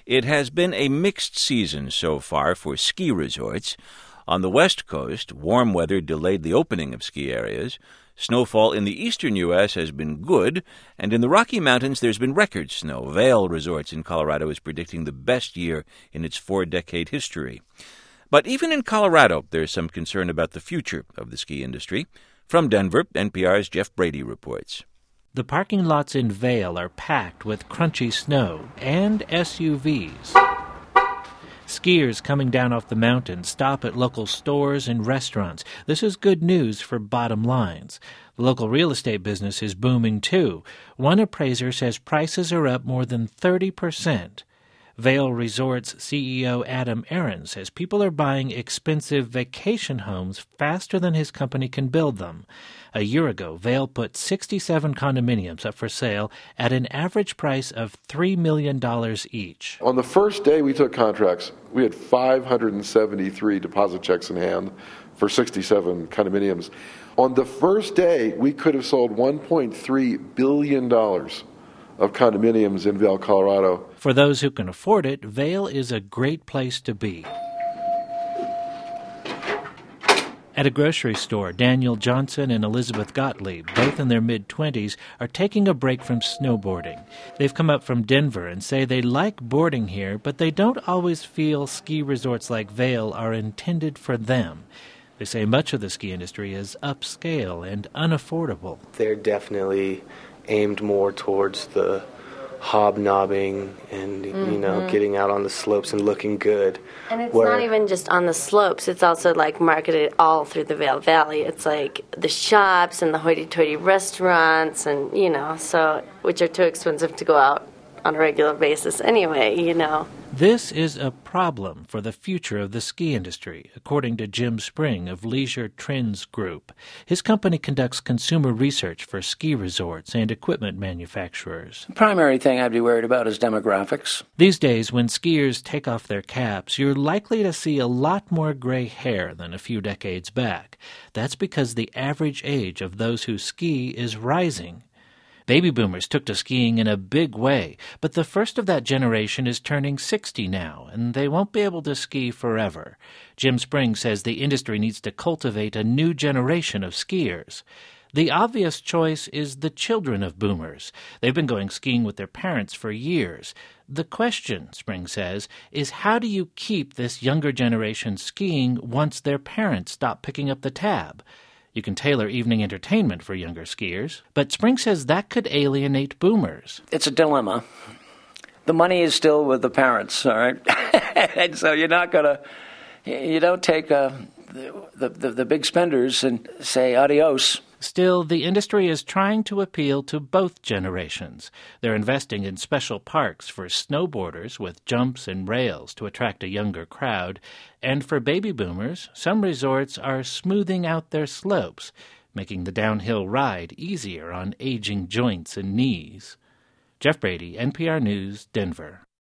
It has been a mixed season so far for ski resorts. On the West Coast, warm weather delayed the opening of ski areas. Snowfall in the eastern U.S. has been good, and in the Rocky Mountains there's been record snow. Vail Resorts in Colorado is predicting the best year in its 4-decade history. But even in Colorado, there's some concern about the future of the ski industry. From Denver, NPR's Jeff Brady reports. The parking lots in Vail are packed with crunchy snow and SUVs. Skiers coming down off the mountain stop at local stores and restaurants. This is good news for bottom lines. The local real estate business is booming too. One appraiser says prices are up more than 30%. Vail Resorts CEO Adam Aaron says people are buying expensive vacation homes faster than his company can build them. A year ago, Vail put 67 condominiums up for sale at an average price of $3 million each. On the first day we took contracts, we had 573 deposit checks in hand for 67 condominiums. On the first day, we could have sold $1.3 billion of condominiums in Vail, Colorado. For those who can afford it, Vail is a great place to be. At a grocery store, Daniel Johnson and Elizabeth Gottlieb, both in their mid-20s, are taking a break from snowboarding. They've come up from Denver and say they like boarding here, but they don't always feel ski resorts like Vail are intended for them. They say much of the ski industry is upscale and unaffordable. They're definitely aimed more towards the hobnobbing and, getting out on the slopes and looking good. And it's not even just on the slopes. It's also, marketed all through the Vail Valley. It's the shops and the hoity-toity restaurants and, which are too expensive to go out on a regular basis anyway, This is a problem for the future of the ski industry, according to Jim Spring of Leisure Trends Group. His company conducts consumer research for ski resorts and equipment manufacturers. The primary thing I'd be worried about is demographics. These days, when skiers take off their caps, you're likely to see a lot more gray hair than a few decades back. That's because the average age of those who ski is rising. Baby boomers took to skiing in a big way, but the first of that generation is turning 60 now, and they won't be able to ski forever. Jim Spring says the industry needs to cultivate a new generation of skiers. The obvious choice is the children of boomers. They've been going skiing with their parents for years. The question, Spring says, is how do you keep this younger generation skiing once their parents stop picking up the tab? You can tailor evening entertainment for younger skiers, but Spring says that could alienate boomers. It's a dilemma. The money is still with the parents, all right? And so you don't take the big spenders and say adios. Still, the industry is trying to appeal to both generations. They're investing in special parks for snowboarders with jumps and rails to attract a younger crowd. And for baby boomers, some resorts are smoothing out their slopes, making the downhill ride easier on aging joints and knees. Jeff Brady, NPR News, Denver.